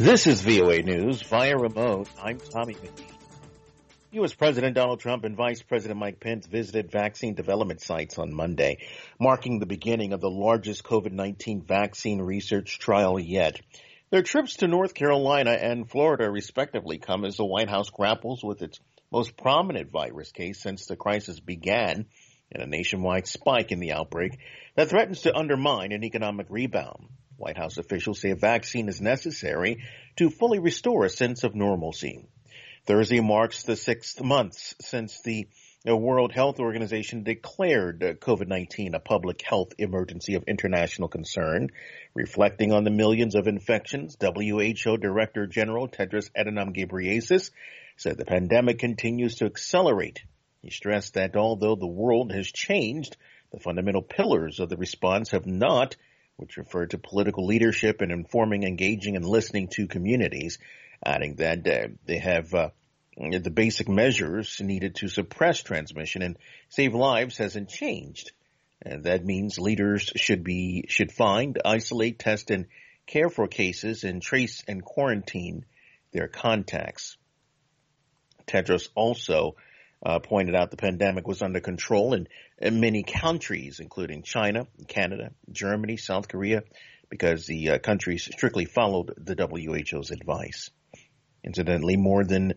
This is VOA News via remote. I'm Tommy McNeil. U.S. President Donald Trump and Vice President Mike Pence visited vaccine development sites on Monday, marking the beginning of the largest COVID-19 vaccine research trial yet. Their trips to North Carolina and Florida, respectively, come as the White House grapples with its most prominent virus case since the crisis began, and a nationwide spike in the outbreak that threatens to undermine an economic rebound. White House officials say a vaccine is necessary to fully restore a sense of normalcy. Thursday marks the 6 months since the World Health Organization declared COVID-19 a public health emergency of international concern. Reflecting on the millions of infections, WHO Director General Tedros Adhanom Ghebreyesus said the pandemic continues to accelerate. He stressed that although the world has changed, the fundamental pillars of the response have not, which referred to political leadership and informing, engaging, and listening to communities, adding that they have the basic measures needed to suppress transmission and save lives hasn't changed. And that means leaders should find, isolate, test, and care for cases and trace and quarantine their contacts. Tedros also pointed out the pandemic was under control in many countries, including China, Canada, Germany, South Korea, because the countries strictly followed the WHO's advice. Incidentally, more than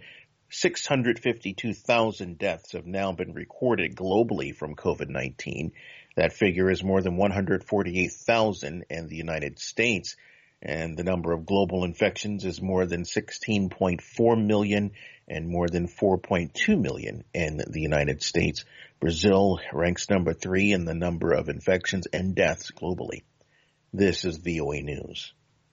652,000 deaths have now been recorded globally from COVID-19. That figure is more than 148,000 in the United States, and the number of global infections is more than 16.4 million and more than 4.2 million in the United States. Brazil ranks number 3 in the number of infections and deaths globally. This is VOA News.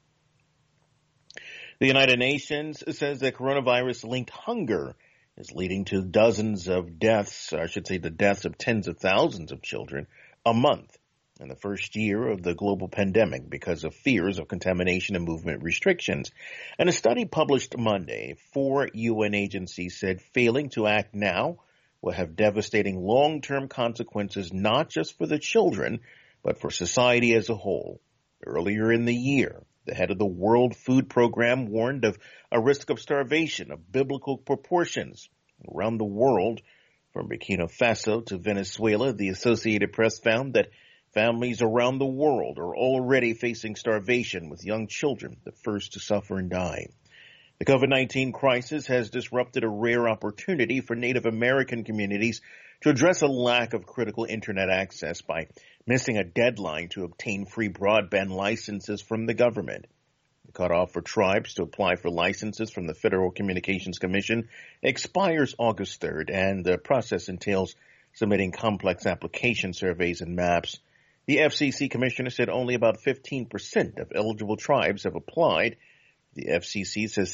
The United Nations says that coronavirus-linked hunger is leading to dozens of deaths, or I should say the deaths of tens of thousands of children a month in the first year of the global pandemic because of fears of contamination and movement restrictions. And a study published Monday, 4 UN agencies said failing to act now will have devastating long-term consequences not just for the children, but for society as a whole. Earlier in the year, the head of the World Food Program warned of a risk of starvation of biblical proportions around the world. From Burkina Faso to Venezuela, the Associated Press found that families around the world are already facing starvation, with young children the first to suffer and die. The COVID-19 crisis has disrupted a rare opportunity for Native American communities to address a lack of critical internet access by missing a deadline to obtain free broadband licenses from the government. The cutoff for tribes to apply for licenses from the Federal Communications Commission expires August 3rd, and the process entails submitting complex application surveys and maps. The FCC commissioner said only about 15% of eligible tribes have applied. The FCC says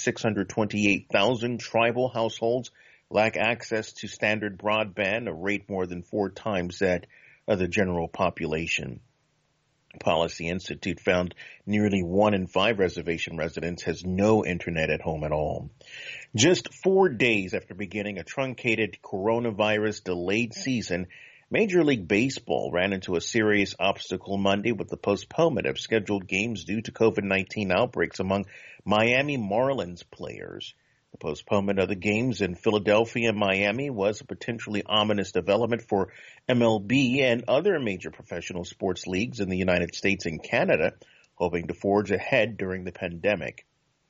628,000 tribal households lack access to standard broadband, a rate more than 4 times that of the general population. Policy Institute found nearly 1 in 5 reservation residents has no internet at home at all. Just 4 days after beginning a truncated coronavirus delayed season, Major League Baseball ran into a serious obstacle Monday with the postponement of scheduled games due to COVID-19 outbreaks among Miami Marlins players. The postponement of the games in Philadelphia and Miami was a potentially ominous development for MLB and other major professional sports leagues in the United States and Canada, hoping to forge ahead during the pandemic.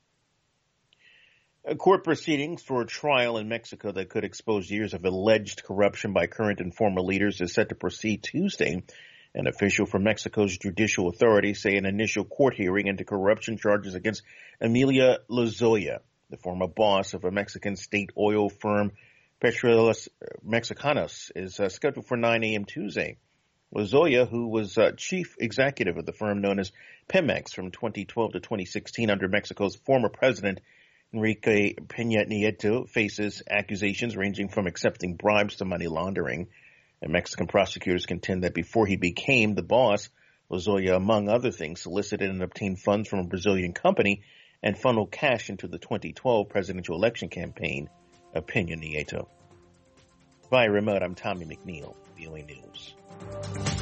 Court proceedings for a trial in Mexico that could expose years of alleged corruption by current and former leaders is set to proceed Tuesday. An official from Mexico's judicial authorities say an initial court hearing into corruption charges against Emilio Lozoya, the former boss of a Mexican state oil firm, Petróleos Mexicanos, is scheduled for 9 a.m. Tuesday. Lozoya, who was chief executive of the firm known as Pemex from 2012 to 2016 under Mexico's former president, Enrique Peña Nieto, faces accusations ranging from accepting bribes to money laundering. And Mexican prosecutors contend that before he became the boss, Lozoya, among other things, solicited and obtained funds from a Brazilian company and funneled cash into the 2012 presidential election campaign of Peña Nieto. Via remote, I'm Tommy McNeil, VOA News.